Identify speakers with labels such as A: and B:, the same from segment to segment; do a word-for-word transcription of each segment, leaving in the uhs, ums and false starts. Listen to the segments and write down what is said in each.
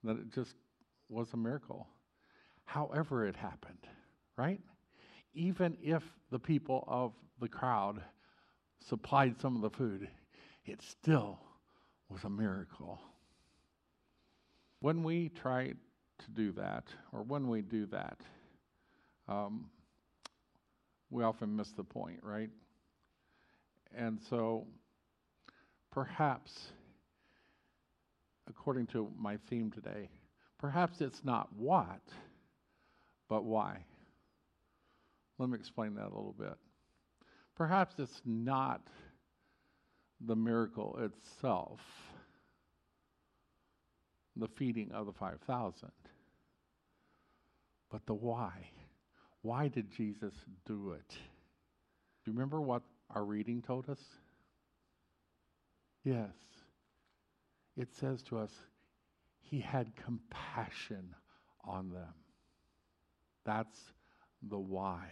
A: that it just was a miracle. However it happened, right? Even if the people of the crowd supplied some of the food, it still was a miracle. When we try to do that, or when we do that, um, we often miss the point, right? And so perhaps, according to my theme today, perhaps it's not what, but why. Let me explain that a little bit. Perhaps it's not the miracle itself, the feeding of the five thousand, but the why. Why did Jesus do it? Do you remember what our reading told us? Yes. It says to us, he had compassion on them. That's the why.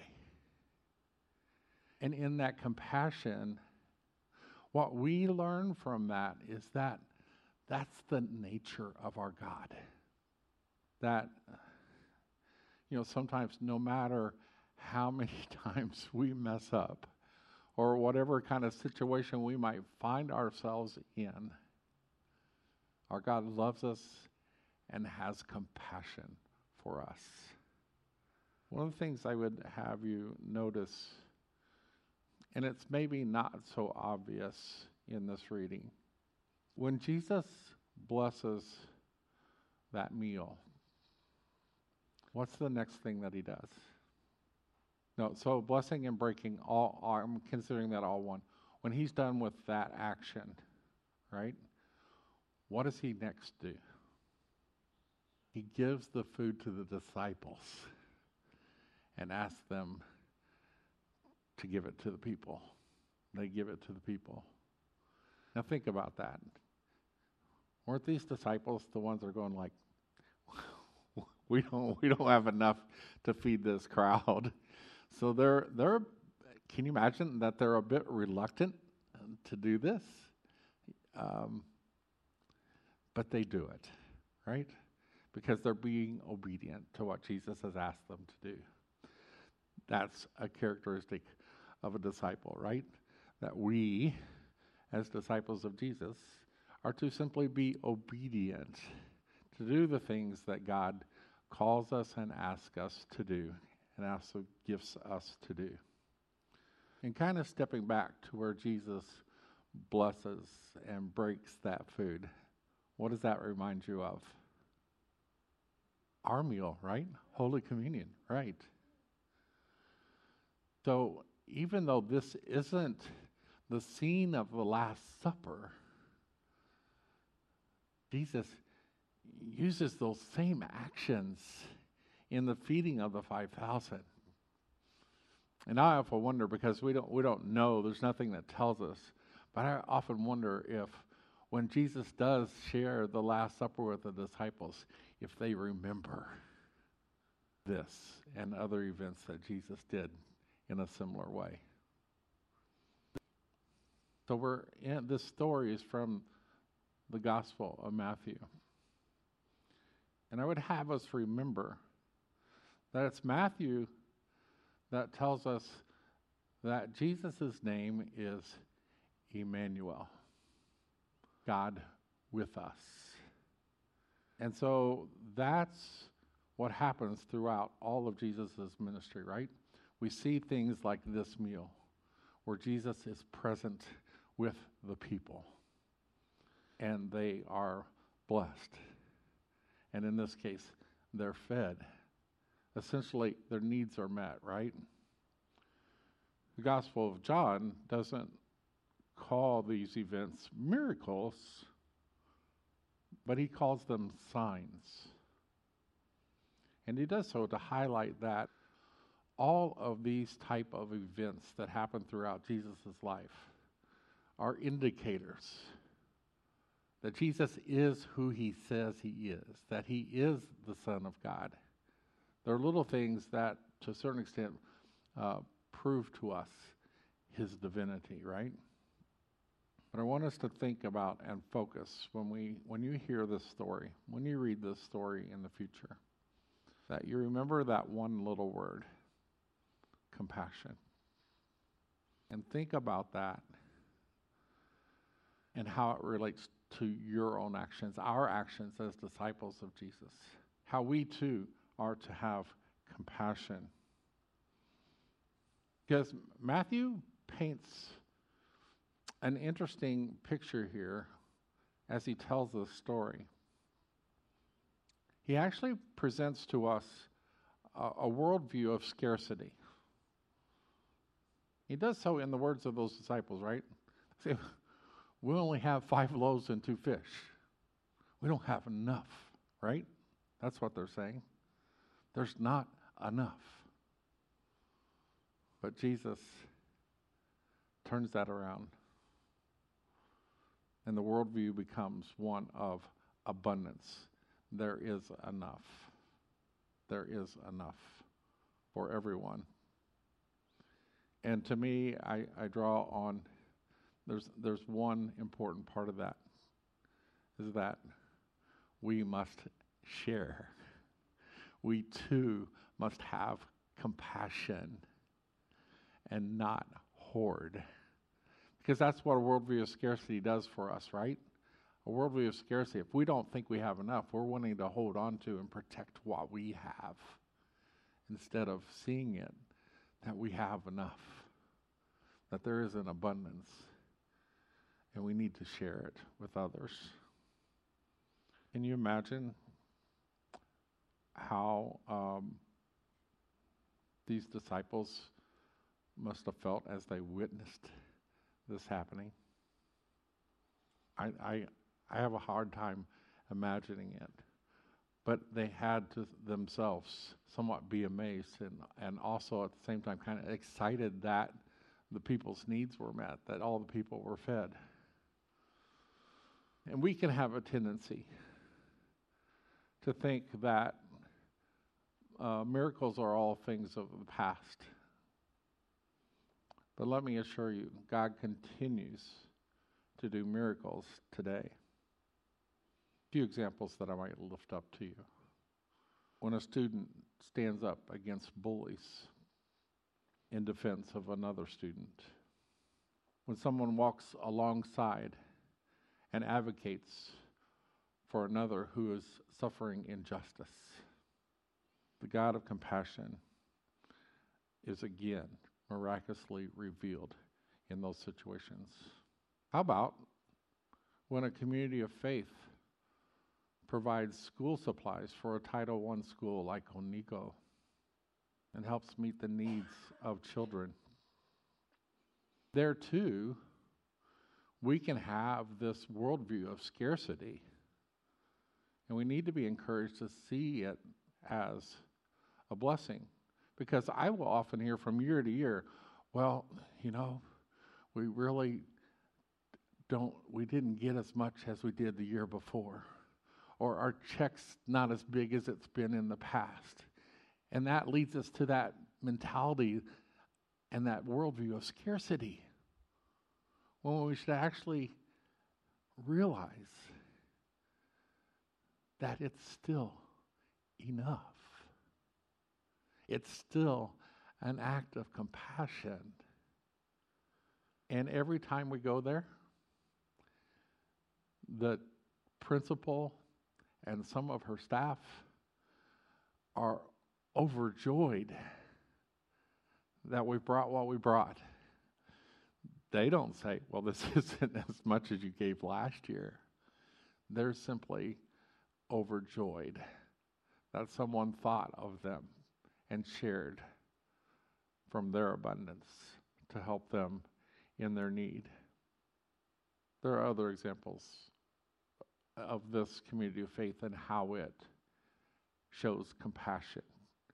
A: And in that compassion, what we learn from that is that that's the nature of our God. That, you know, sometimes no matter how many times we mess up, or whatever kind of situation we might find ourselves in, our God loves us and has compassion for us. One of the things I would have you notice, and it's maybe not so obvious in this reading, when Jesus blesses that meal, what's the next thing that he does? No, so blessing and breaking, all, I'm considering that all one. When he's done with that action, right, what does he next do? He gives the food to the disciples and asks them to give it to the people. They give it to the people. Now think about that. Weren't these disciples the ones that are going like, we don't we don't have enough to feed this crowd? So they're they're can you imagine that they're a bit reluctant to do this? Um, but they do it, right? Because they're being obedient to what Jesus has asked them to do. That's a characteristic of a disciple, right? That we, as disciples of Jesus, are to simply be obedient, to do the things that God calls us and asks us to do, and also gifts us to do. And kind of stepping back to where Jesus blesses and breaks that food, what does that remind you of? Our meal, right? Holy Communion, right? So even though this isn't the scene of the Last Supper, Jesus uses those same actions in the feeding of the five thousand. And I often wonder, because we don't we don't know, there's nothing that tells us, but I often wonder if when Jesus does share the Last Supper with the disciples, if they remember this and other events that Jesus did in a similar way. So we're in, this story is from the Gospel of Matthew. And I would have us remember that it's Matthew that tells us that Jesus' name is Emmanuel, God with us. And so that's what happens throughout all of Jesus' ministry, right? We see things like this meal, where Jesus is present with the people, and they are blessed. And in this case, they're fed. Essentially, their needs are met, right? The Gospel of John doesn't call these events miracles, but he calls them signs. And he does so to highlight that all of these type of events that happen throughout Jesus' life are indicators that Jesus is who he says he is, that he is the Son of God. There are little things that, to a certain extent, uh, prove to us his divinity, right? But I want us to think about and focus when we when you hear this story, when you read this story in the future, that you remember that one little word, compassion. And think about that and how it relates to your own actions, our actions as disciples of Jesus. How we too are to have compassion. Because Matthew paints an interesting picture here as he tells this story. He actually presents to us a, a worldview of scarcity. He does so in the words of those disciples, right? See, we only have five loaves and two fish. We don't have enough, right? That's what they're saying. There's not enough. But Jesus turns that around. And the worldview becomes one of abundance. There is enough. There is enough for everyone. And to me, I, I draw on, there's there's one important part of that, is that we must share. We too must have compassion and not hoard. Because that's what a worldview of scarcity does for us, right? A worldview of scarcity, if we don't think we have enough, we're wanting to hold on to and protect what we have instead of seeing it that we have enough, that there is an abundance, and we need to share it with others. Can you imagine how um, these disciples must have felt as they witnessed this happening? I, I, I have a hard time imagining it. But they had to themselves somewhat be amazed and, and also at the same time kind of excited that the people's needs were met, that all the people were fed. And we can have a tendency to think that uh, miracles are all things of the past. But let me assure you, God continues to do miracles today. A few examples that I might lift up to you. When a student stands up against bullies in defense of another student. When someone walks alongside and advocates for another who is suffering injustice. The God of compassion is again miraculously revealed in those situations. How about when a community of faith provides school supplies for a Title one school like Onico and helps meet the needs of children? There too, we can have this worldview of scarcity, and we need to be encouraged to see it as a blessing. Because I will often hear from year to year, well, you know, we really don't, we didn't get as much as we did the year before. Or our check's not as big as it's been in the past. And that leads us to that mentality and that worldview of scarcity. When we should actually realize that it's still enough. It's still an act of compassion. And every time we go there, the principal and some of her staff are overjoyed that we brought what we brought. They don't say, well, this isn't as much as you gave last year. They're simply overjoyed that someone thought of them and shared from their abundance to help them in their need. There are other examples of this community of faith and how it shows compassion.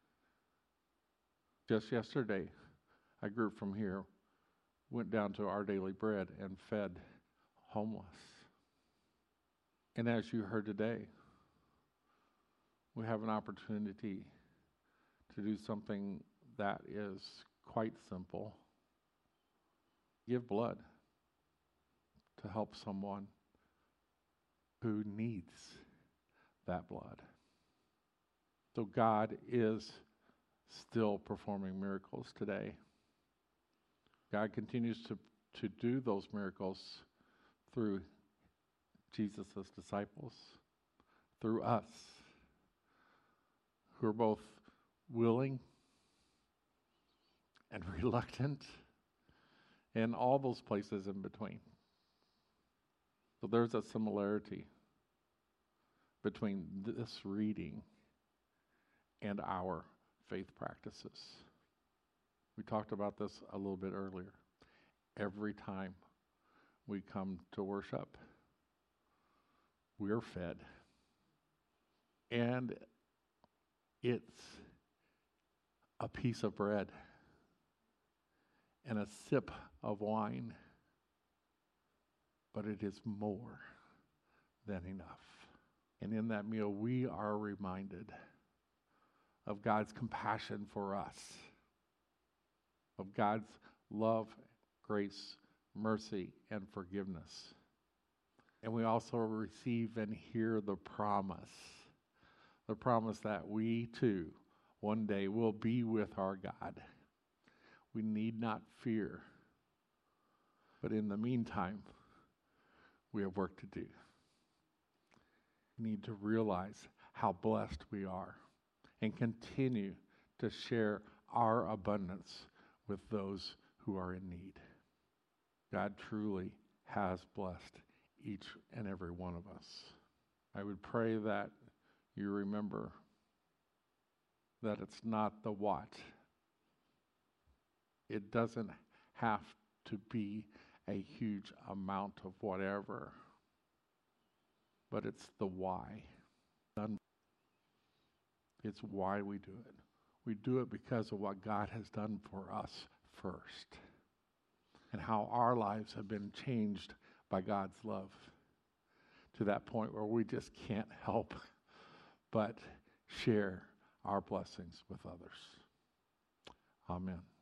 A: Just yesterday, a group from here went down to Our Daily Bread and fed homeless. And as you heard today, we have an opportunity to do something that is quite simple. Give blood to help someone who needs that blood. So God is still performing miracles today. God continues to, to do those miracles through Jesus' disciples, through us, who are both willing and reluctant, and all those places in between. So there's a similarity between this reading and our faith practices. We talked about this a little bit earlier. Every time we come to worship, we're fed. And it's a piece of bread and a sip of wine, but it is more than enough. And in that meal, we are reminded of God's compassion for us, of God's love, grace, mercy, and forgiveness. And we also receive and hear the promise, the promise that we too one day will be with our God. We need not fear, but in the meantime, we have work to do. We need to realize how blessed we are and continue to share our abundance with those who are in need. God truly has blessed each and every one of us. I would pray that you remember that it's not the what. It doesn't have to be a huge amount of whatever, but it's the why. It's why we do it. We do it because of what God has done for us first, and how our lives have been changed by God's love to that point where we just can't help but share our blessings with others. Amen.